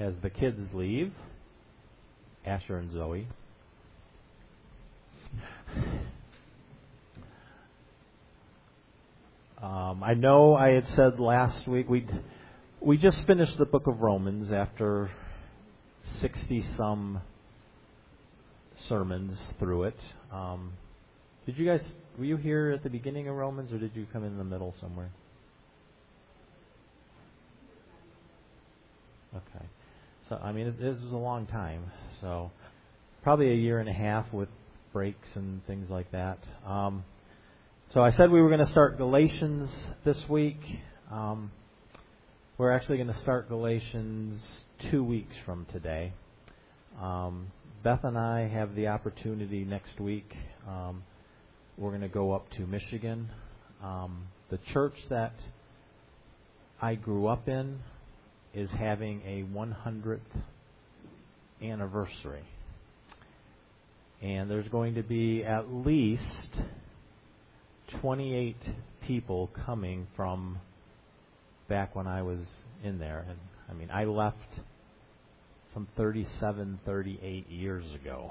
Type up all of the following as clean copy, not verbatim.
as the kids leave, Asher and Zoe. I know I had said last week we just finished the book of Romans after 60-some sermons through it. Did you guys, were you here at the beginning of Romans, or did you come in the middle somewhere? Okay. So, I mean, this was a long time. So, probably a year and a half with breaks and things like that. So I said we were going to start Galatians this week. We're actually going to start Galatians 2 weeks from today. Beth and I have the opportunity next week. We're going to go up to Michigan. The church that I grew up in is having a 100th anniversary. And there's going to be at least 28 people coming from back when I was in there. And I mean, I left some 37, 38 years ago.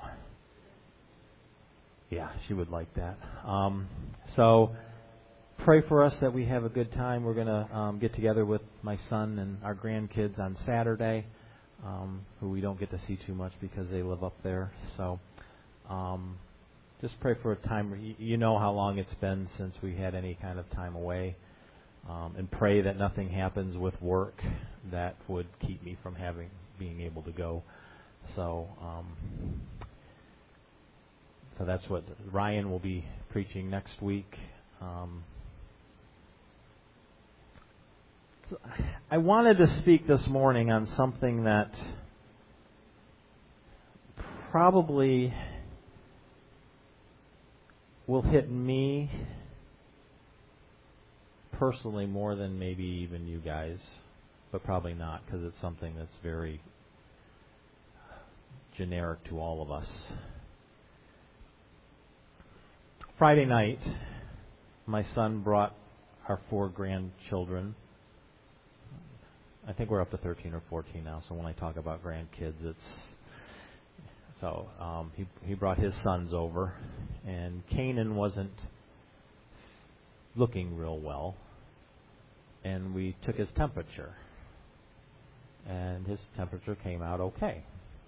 Yeah, she would like that. So pray for us that we have a good time. We're going to get together with my son and our grandkids on Saturday, who we don't get to see too much because they live up there. So just pray for a time. You know how long it's been since we had any kind of time away. And pray that nothing happens with work that would keep me from being able to go. So that's what Ryan will be preaching next week. So I wanted to speak this morning on something that probably will hit me personally more than maybe even you guys, but probably not, because it's something that's very generic to all of us. Friday night, my son brought our 4 grandchildren. I think we're up to 13 or 14 now, so when I talk about grandkids, he brought his sons over, and Canaan wasn't looking real well, and we took his temperature, and his temperature came out okay.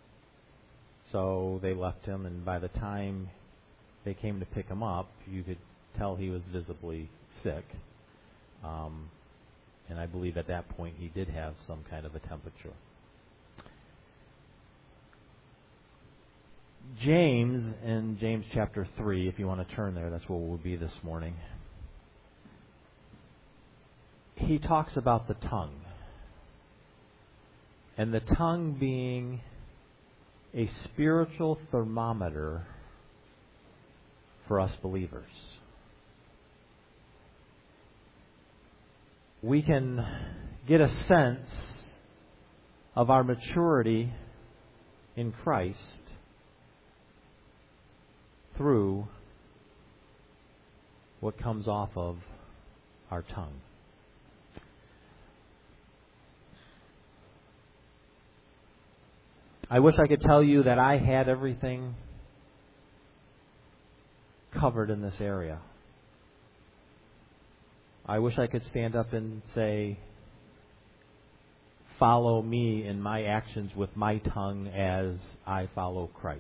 So they left him, and by the time they came to pick him up, you could tell he was visibly sick. And I believe at that point he did have some kind of a temperature. James, in James chapter 3, if you want to turn there, that's where we'll be this morning. He talks about the tongue. And the tongue being a spiritual thermometer for us believers. We can get a sense of our maturity in Christ through what comes off of our tongue. I wish I could tell you that I had everything covered in this area. I wish I could stand up and say, follow me in my actions with my tongue as I follow Christ.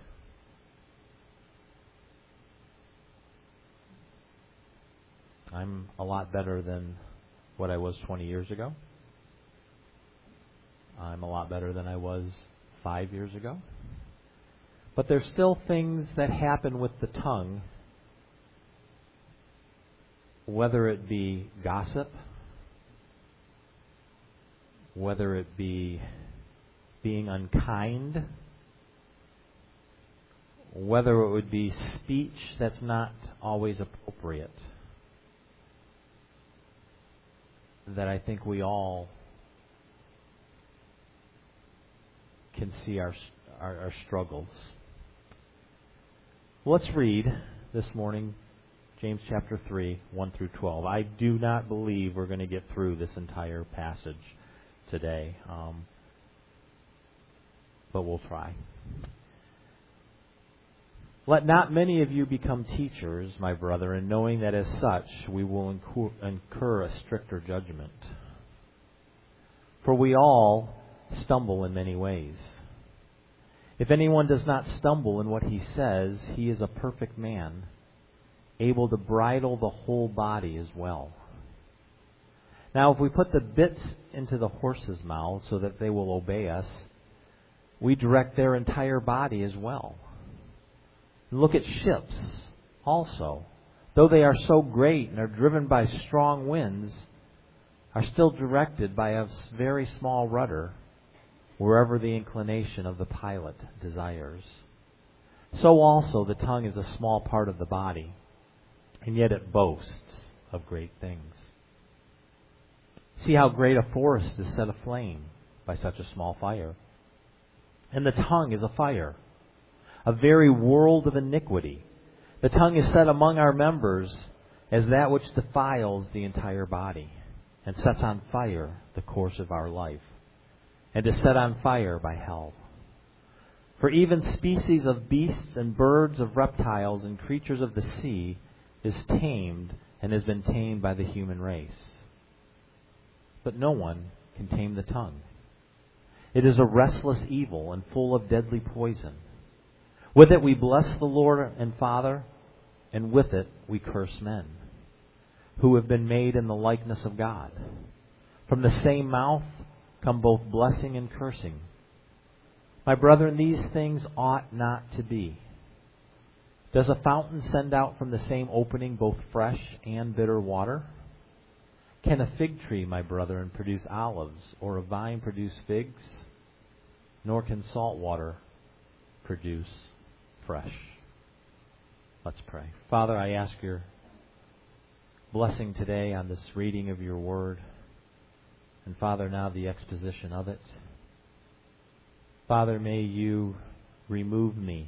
I'm a lot better than what I was 20 years ago. I'm a lot better than I was 5 years ago. But there's still things that happen with the tongue, whether it be gossip, whether it be being unkind, whether it would be speech that's not always appropriate, that I think we all can see our struggles. Let's read this morning James chapter 3, 1 through 12. I do not believe we're going to get through this entire passage today. but we'll try. Let not many of you become teachers, my brethren, knowing that as such we will incur a stricter judgment. For we all stumble in many ways. If anyone does not stumble in what he says, he is a perfect man, able to bridle the whole body as well. Now, if we put the bits into the horses' mouths so that they will obey us, we direct their entire body as well. Look at ships also. Though they are so great and are driven by strong winds, are still directed by a very small rudder wherever the inclination of the pilot desires. So also the tongue is a small part of the body, and yet it boasts of great things. See how great a forest is set aflame by such a small fire. And the tongue is a fire, a very world of iniquity. The tongue is set among our members as that which defiles the entire body, and sets on fire the course of our life, and is set on fire by hell. For even species of beasts and birds, of reptiles and creatures of the sea is tamed and has been tamed by the human race. But no one can tame the tongue. It is a restless evil and full of deadly poison. With it we bless the Lord and Father, and with it we curse men, who have been made in the likeness of God. From the same mouth come both blessing and cursing. My brethren, these things ought not to be. Does a fountain send out from the same opening both fresh and bitter water? Can a fig tree, my brethren, produce olives, or a vine produce figs? Nor can salt water produce fresh. Let's pray. Father, I ask your blessing today on this reading of your word. And Father, now the exposition of it. Father, may you remove me.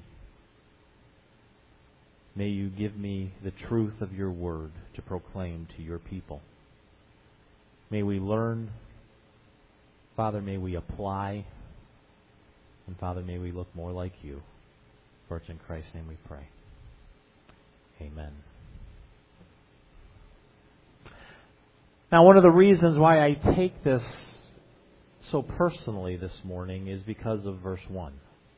May you give me the truth of your word to proclaim to your people. May we learn. Father, may we apply. And Father, may we look more like you. For it's in Christ's name we pray. Amen. Now, one of the reasons why I take this so personally this morning is because of verse 1,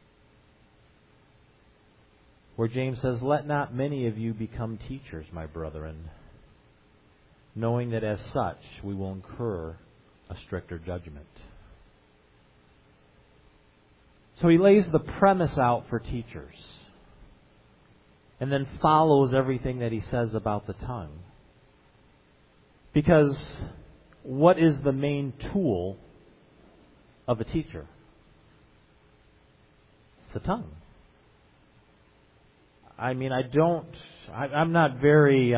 where James says, "Let not many of you become teachers, my brethren, knowing that as such we will incur a stricter judgment." So he lays the premise out for teachers, and then follows everything that he says about the tongue. Because what is the main tool of a teacher? It's the tongue. I mean, I'm not very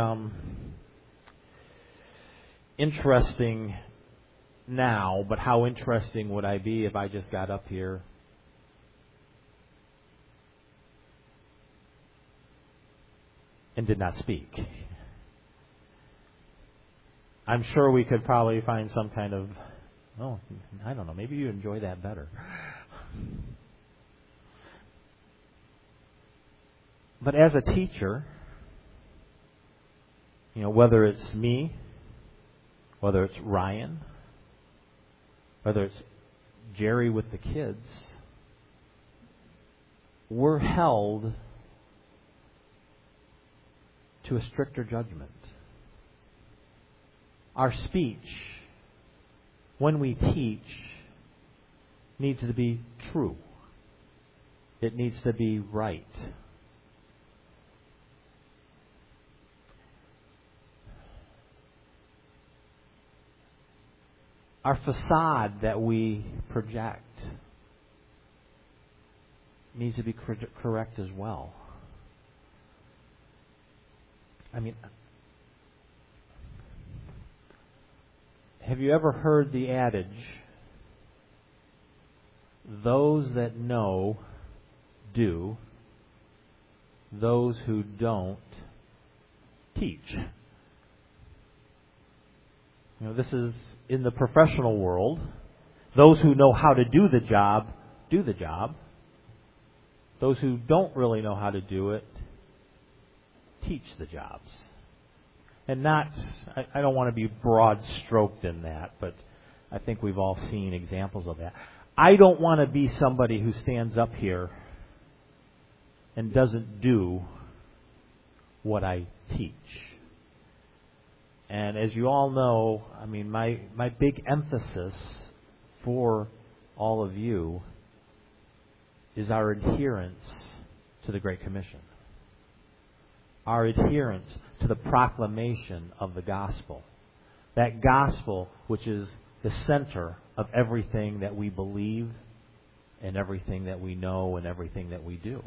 interesting now, but how interesting would I be if I just got up here and did not speak? I'm sure we could probably find some kind of, I don't know, maybe you enjoy that better. But as a teacher, whether it's me, whether it's Ryan, whether it's Jerry with the kids, we're held to a stricter judgment. Our speech, when we teach, needs to be true. It needs to be right. Our facade that we project needs to be correct as well. I mean, have you ever heard the adage, those that know do, those who don't teach? This is in the professional world. Those who know how to do the job do the job. Those who don't really know how to do it teach the jobs. And not, I don't want to be broad-stroked in that, but I think we've all seen examples of that. I don't want to be somebody who stands up here and doesn't do what I teach. And as you all know, I mean, my big emphasis for all of you is our adherence to the Great Commission. Our adherence to the proclamation of the gospel. That gospel which is the center of everything that we believe and everything that we know and everything that we do.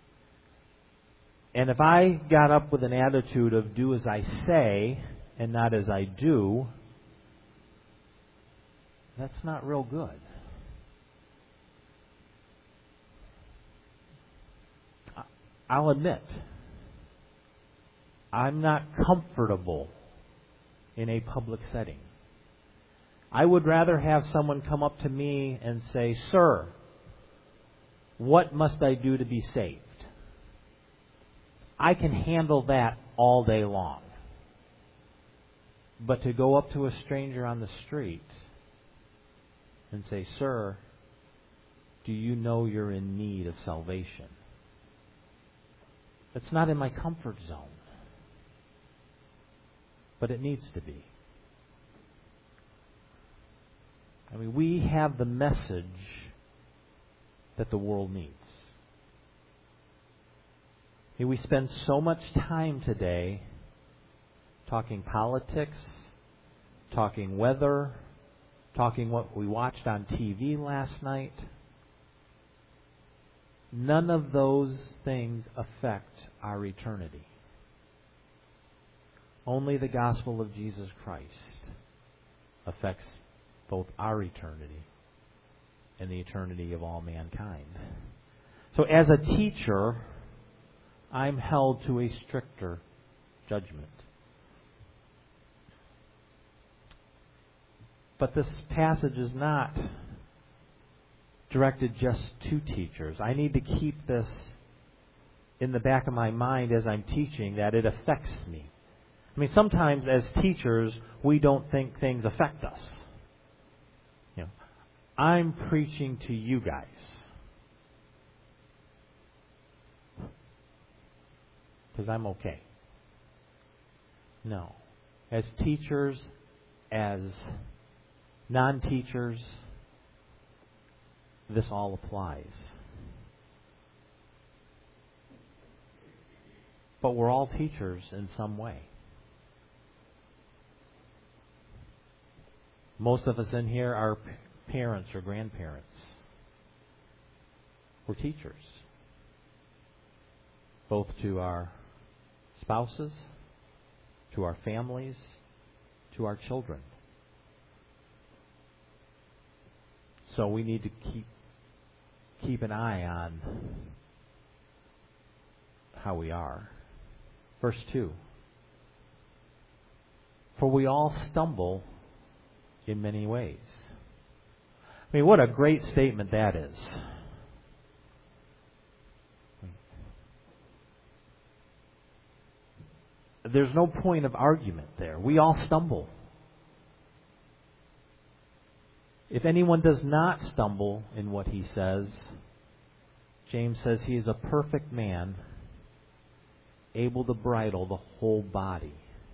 And if I got up with an attitude of do as I say and not as I do, that's not real good. I'll admit, I'm not comfortable in a public setting. I would rather have someone come up to me and say, "Sir, what must I do to be saved?" I can handle that all day long. But to go up to a stranger on the street and say, "Sir, do you know you're in need of salvation?" It's not in my comfort zone. But it needs to be. I mean, we have the message that the world needs. I mean, we spend so much time today talking politics, talking weather, talking what we watched on TV last night. None of those things affect our eternity. Only the gospel of Jesus Christ affects both our eternity and the eternity of all mankind. So as a teacher, I'm held to a stricter judgment. But this passage is not directed just to teachers. I need to keep this in the back of my mind as I'm teaching, that it affects me. I mean, sometimes as teachers, we don't think things affect us. You know, I'm preaching to you guys. Because I'm okay. No. As teachers, as non-teachers, this all applies. But we're all teachers in some way. Most of us in here are parents or grandparents. We're teachers. Both to our spouses, to our families, to our children. So we need to keep an eye on how we are. Verse 2. For we all stumble in many ways. I mean, what a great statement that is. There's no point of argument there. We all stumble. If anyone does not stumble in what he says, James says he is a perfect man, able to bridle the whole body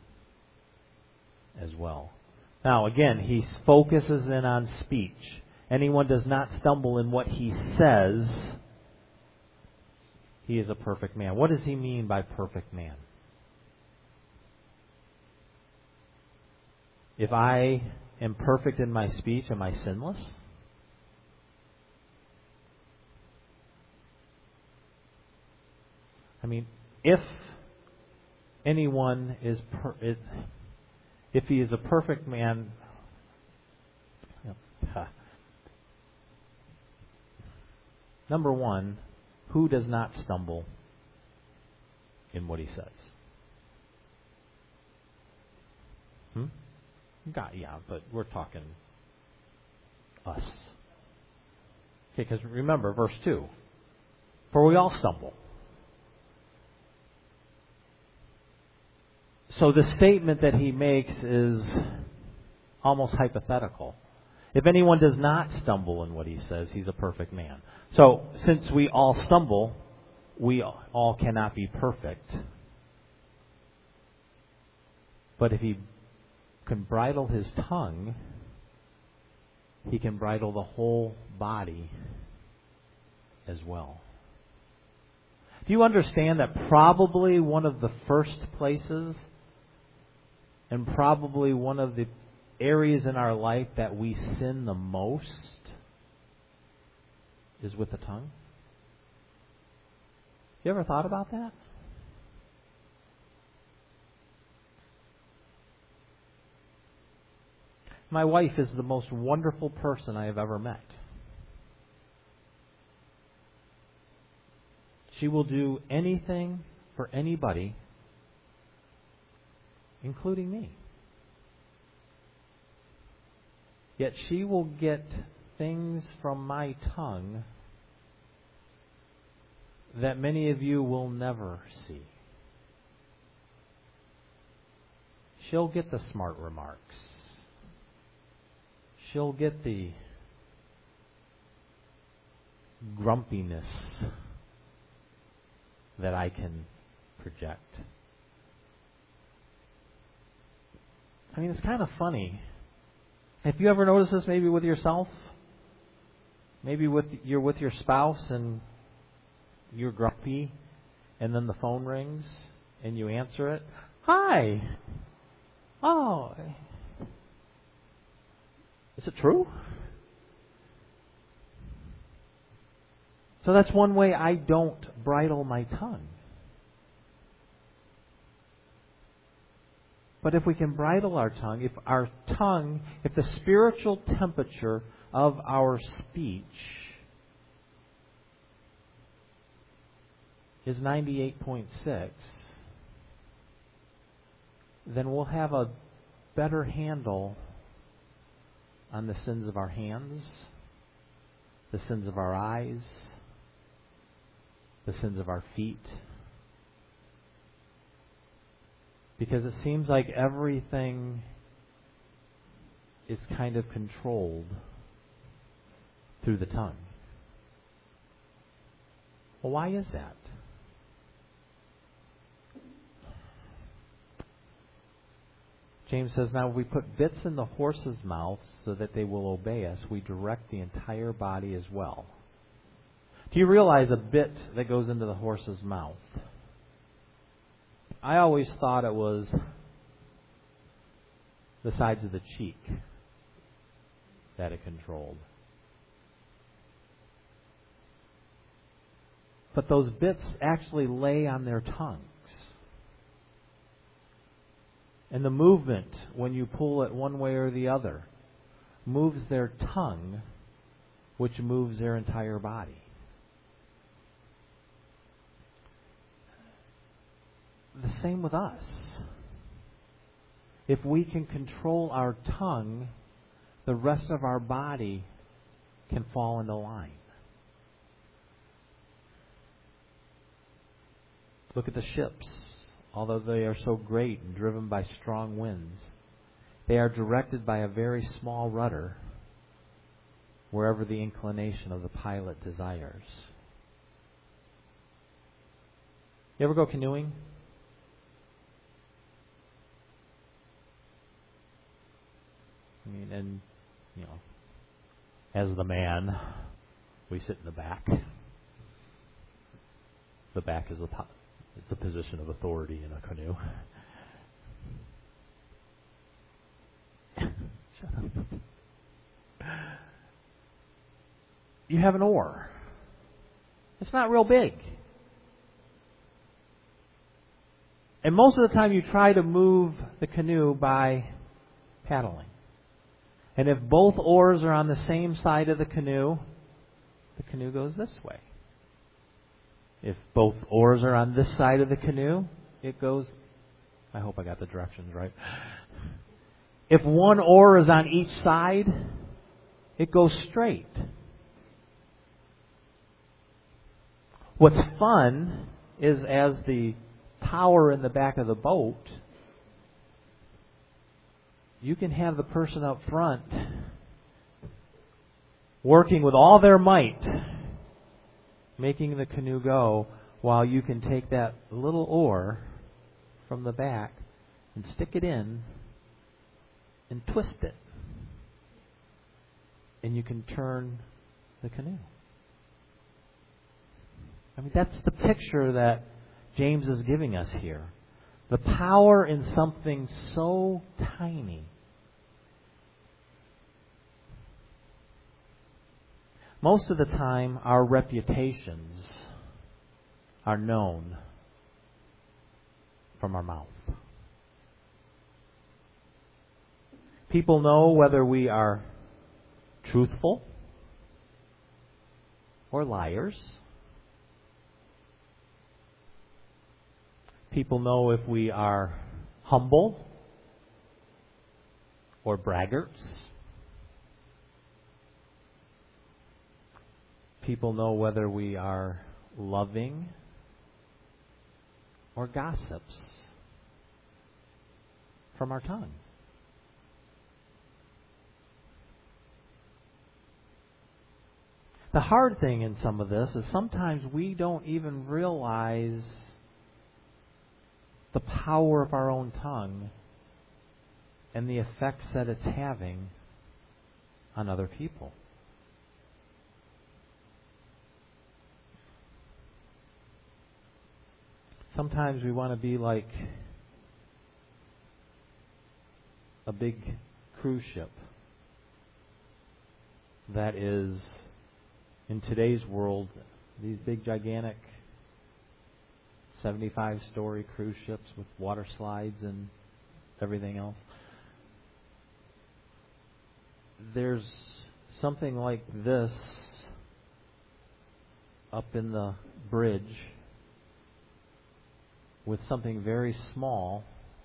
as well. Now, again, he focuses in on speech. Anyone does not stumble in what he says, he is a perfect man. What does he mean by perfect man? If I am perfect in my speech, am I sinless? I mean, if anyone is, if he is a perfect man, number one, who does not stumble in what he says? God, yeah, but we're talking us. Okay, because remember, verse 2. For we all stumble. So the statement that he makes is almost hypothetical. If anyone does not stumble in what he says, he's a perfect man. So since we all stumble, we all cannot be perfect. But if he can bridle his tongue, he can bridle the whole body as well. Do you understand that probably one of the first places and probably one of the areas in our life that we sin the most is with the tongue? You ever thought about that? My wife is the most wonderful person I have ever met. She will do anything for anybody, including me. Yet she will get things from my tongue that many of you will never see. She'll get the smart remarks. She'll get the grumpiness that I can project. I mean, it's kind of funny. Have you ever noticed this maybe with yourself? Maybe you're with your spouse and you're grumpy, and then the phone rings and you answer it. Hi. Oh. Is it true? So that's one way I don't bridle my tongue. But if we can bridle our tongue, if the spiritual temperature of our speech is 98.6, then we'll have a better handle on the sins of our hands, the sins of our eyes, the sins of our feet. Because it seems like everything is kind of controlled through the tongue. Well, why is that? James says, now we put bits in the horses' mouths so that they will obey us. We direct the entire body as well. Do you realize a bit that goes into the horse's mouth? I always thought it was the sides of the cheek that it controlled. But those bits actually lay on their tongues. And the movement, when you pull it one way or the other, moves their tongue, which moves their entire body. The same with us. If we can control our tongue, the rest of our body can fall into line. Look at the ships. Although they are so great and driven by strong winds, they are directed by a very small rudder wherever the inclination of the pilot desires. You ever go canoeing? I mean, and, you know, as the man, we sit in the back. The back is it's a position of authority in a canoe. Shut up. You have an oar. It's not real big. And most of the time you try to move the canoe by paddling. And if both oars are on the same side of the canoe goes this way. If both oars are on this side of the canoe, it goes... I hope I got the directions right. If one oar is on each side, it goes straight. What's fun is as the power in the back of the boat, you can have the person up front working with all their might, making the canoe go, while you can take that little oar from the back and stick it in and twist it. And you can turn the canoe. I mean, that's the picture that James is giving us here. The power in something so tiny. Most of the time, our reputations are known from our mouth. People know whether we are truthful or liars. People know if we are humble or braggarts. People know whether we are loving or gossips from our tongue. The hard thing in some of this is sometimes we don't even realize the power of our own tongue and the effects that it's having on other people. Sometimes we want to be like a big cruise ship that is, in today's world, these big gigantic 75-story cruise ships with water slides and everything else. There's something like this up in the bridge with something very small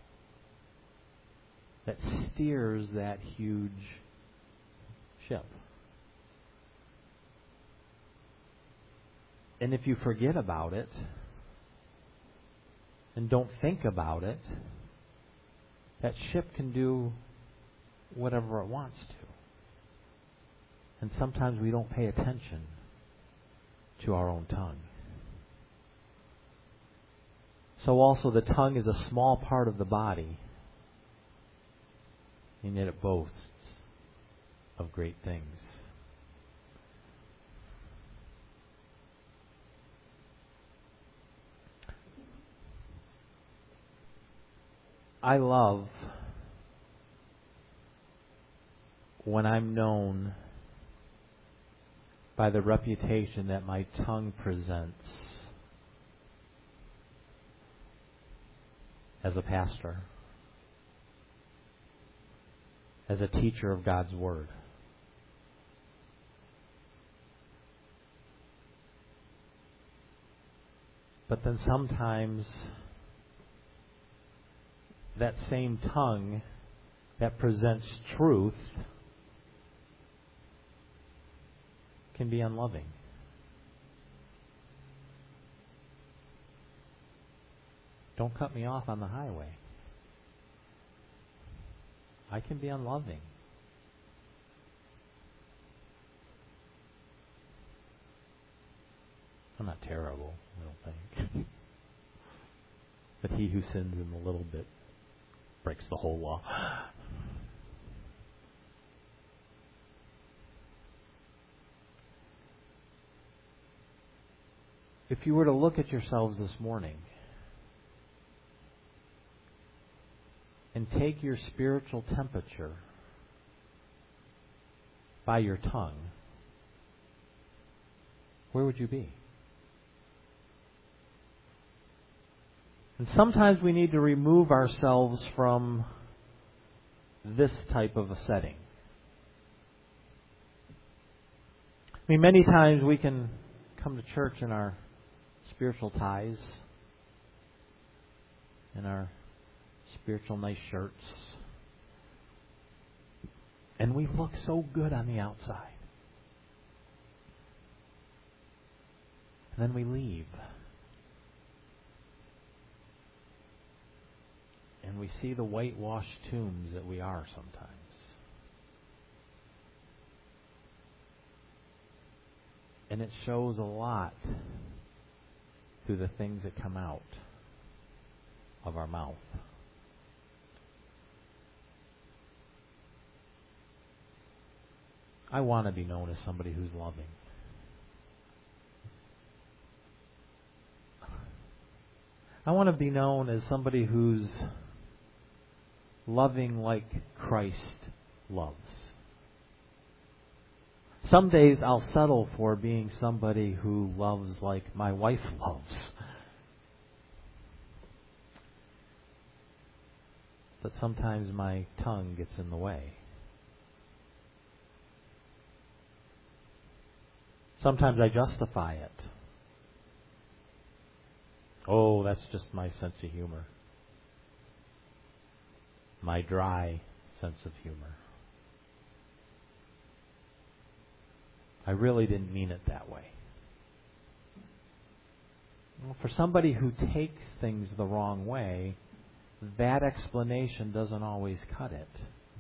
that steers that huge ship. And if you forget about it and don't think about it, that ship can do whatever it wants to. And sometimes we don't pay attention to our own tongue. So also the tongue is a small part of the body, and yet it boasts of great things. I love when I'm known by the reputation that my tongue presents as a pastor, as a teacher of God's Word. But then sometimes that same tongue that presents truth can be unloving. Don't cut me off on the highway. I can be unloving. I'm not terrible, I don't think. But he who sins in the little bit breaks the whole law. If you were to look at yourselves this morning and take your spiritual temperature by your tongue, where would you be? And sometimes we need to remove ourselves from this type of a setting. I mean, many times we can come to church in our spiritual ties, in our spiritual nice shirts, and we look so good on the outside. then we leave. And we see the whitewashed tombs that we are sometimes. And it shows a lot through the things that come out of our mouth. I want to be known as somebody who's loving. I want to be known as somebody who's loving like Christ loves. Some days I'll settle for being somebody who loves like my wife loves. But sometimes my tongue gets in the way. Sometimes I justify it. Oh, that's just my sense of humor. My dry sense of humor. I really didn't mean it that way. Well, for somebody who takes things the wrong way, that explanation doesn't always cut it.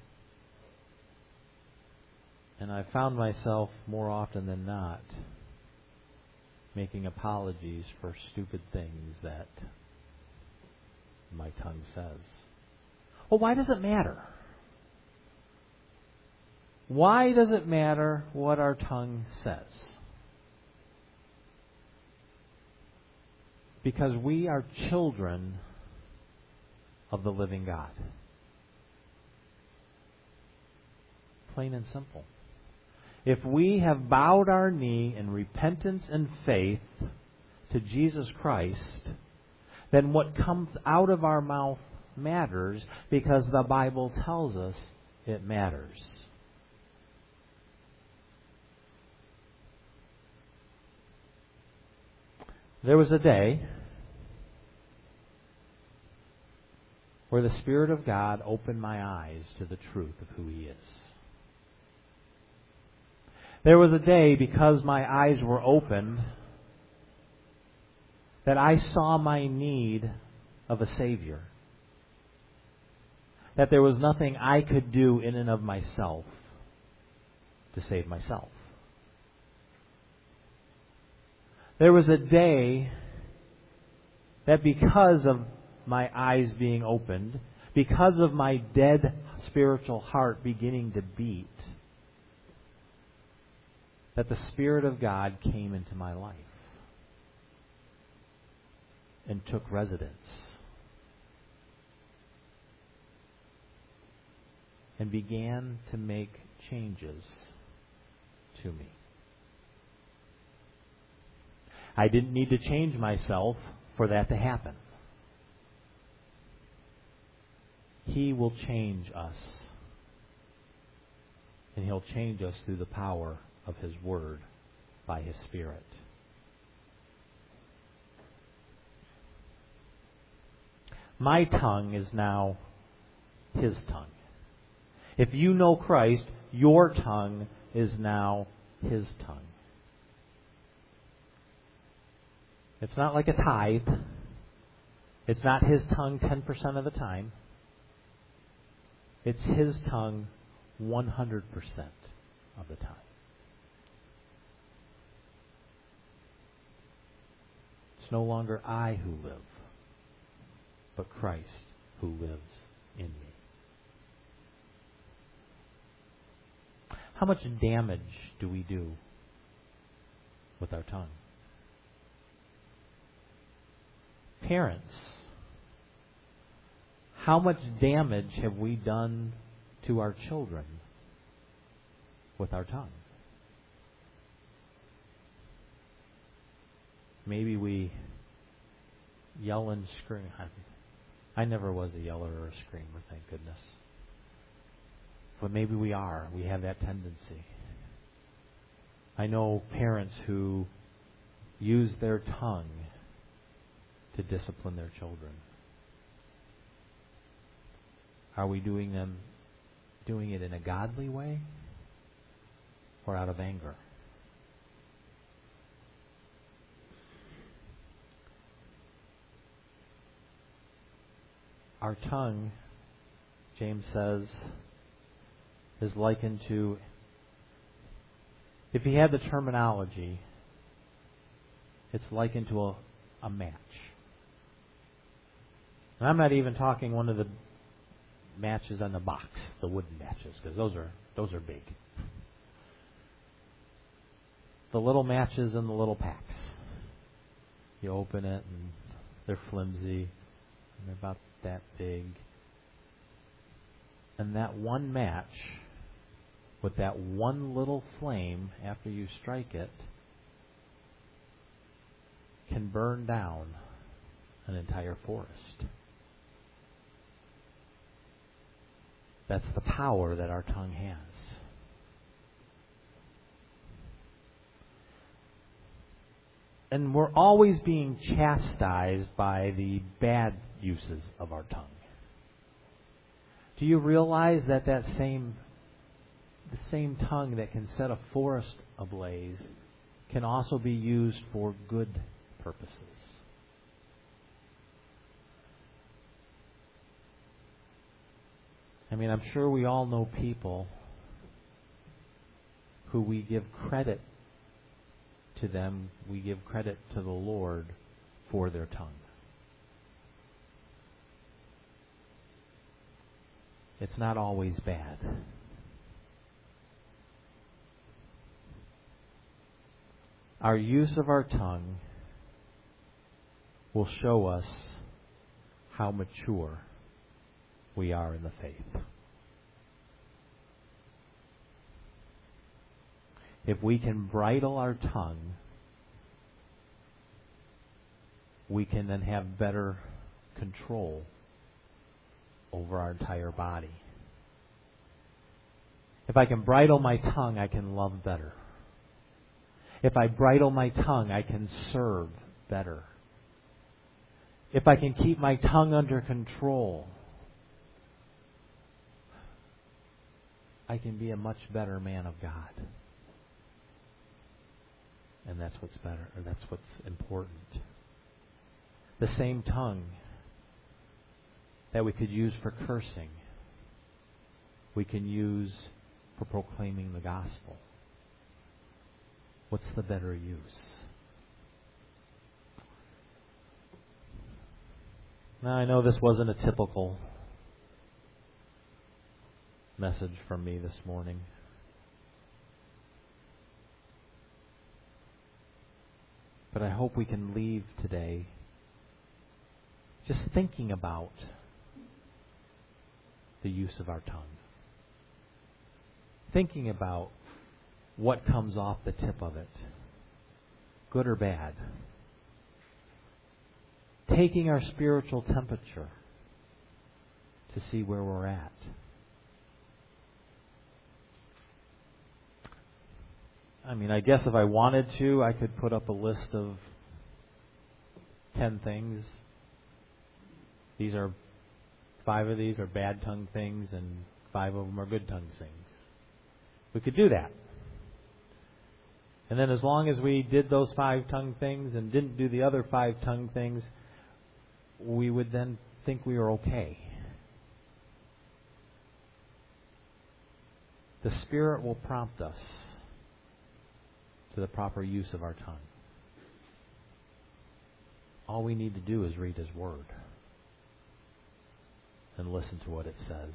And I found myself more often than not making apologies for stupid things that my tongue says. Well, why does it matter? Why does it matter what our tongue says? Because we are children of the living God. Plain and simple. If we have bowed our knee in repentance and faith to Jesus Christ, then what comes out of our mouth matters, because the Bible tells us it matters. There was a day where the Spirit of God opened my eyes to the truth of who He is. There was a day, because my eyes were opened, that I saw my need of a Savior. That there was nothing I could do in and of myself to save myself. There was a day that, because of my eyes being opened, because of my dead spiritual heart beginning to beat, that the Spirit of God came into my life and took residence and began to make changes to me. I didn't need to change myself for that to happen. He will change us, and He'll change us through the power of His Word by His Spirit. My tongue is now His tongue. If you know Christ, your tongue is now His tongue. It's not like a tithe. It's not His tongue 10% of the time. It's His tongue 100% of the time. It's no longer I who live, but Christ who lives in me. How much damage do we do with our tongue? Parents, how much damage have we done to our children with our tongue? Maybe we yell and scream. I never was a yeller or a screamer, thank goodness. But maybe we are. We have that tendency. I know parents who use their tongue to discipline their children. Are we doing it in a godly way or out of anger? Our tongue, James says, is likened to, if he had the terminology, it's likened to a match. And I'm not even talking one of the matches on the box, the wooden matches, because those are big. The little matches in the little packs. You open it and they're flimsy and they're about that big. And that one match, with that one little flame after you strike it, can burn down an entire forest. That's the power that our tongue has. And we're always being chastised by the bad uses of our tongue. Do you realize that the same tongue that can set a forest ablaze can also be used for good purposes? I mean, I'm sure we all know people who we give credit to them, we give credit to the Lord for their tongue. It's not always bad. Our use of our tongue will show us how mature we are in the faith. If we can bridle our tongue, we can then have better control over our entire body. If I can bridle my tongue, I can love better. If I bridle my tongue, I can serve better. If I can keep my tongue under control, I can be a much better man of God. And that's what's better, or that's what's important. The same tongue that we could use for cursing, we can use for proclaiming the gospel. What's the better use? Now, I know this wasn't a typical message from me this morning. But I hope we can leave today just thinking about the use of our tongue. Thinking about what comes off the tip of it, good or bad. Taking our spiritual temperature to see where we're at. I mean, I guess if I wanted to, I could put up a list of 10 things. 5 of these are bad tongue things, and 5 of them are good tongue things. We could do that. And then as long as we did those 5 tongue things and didn't do the other 5 tongue things, we would then think we were okay. The Spirit will prompt us to the proper use of our tongue. All we need to do is read His Word and listen to what it says.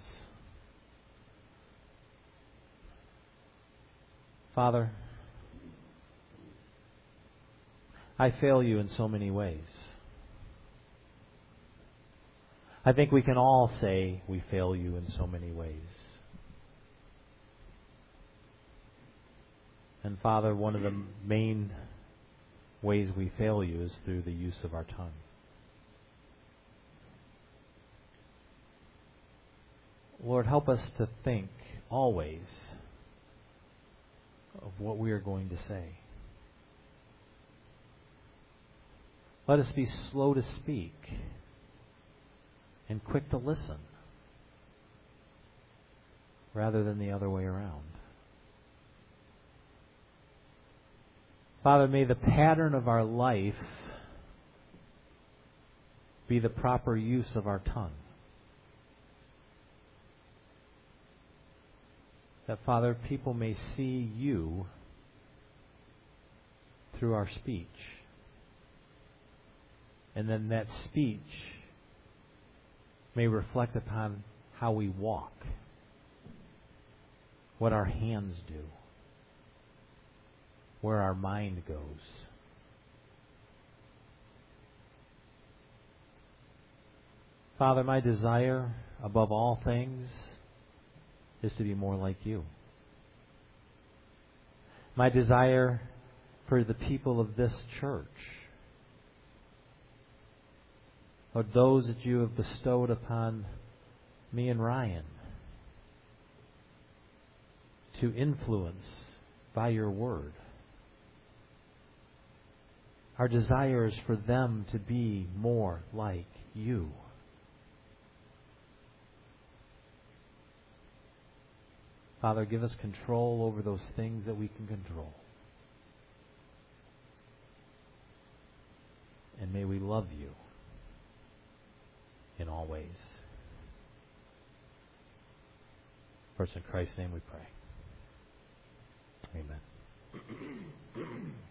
Father, I fail You in so many ways. I think we can all say we fail You in so many ways. And Father, one of the main ways we fail You is through the use of our tongue. Lord, help us to think always of what we are going to say. Let us be slow to speak and quick to listen, rather than the other way around. Father, may the pattern of our life be the proper use of our tongue. that, Father, people may see you through our speech. And then that speech may reflect upon how we walk, what our hands do, where our mind goes. Father, my desire above all things is to be more like you. My desire for the people of this church, or those that you have bestowed upon me and Ryan, to influence by your word. Our desire is for them to be more like you. Father, give us control over those things that we can control. And may we love you in all ways. First, in Christ's name we pray. Amen.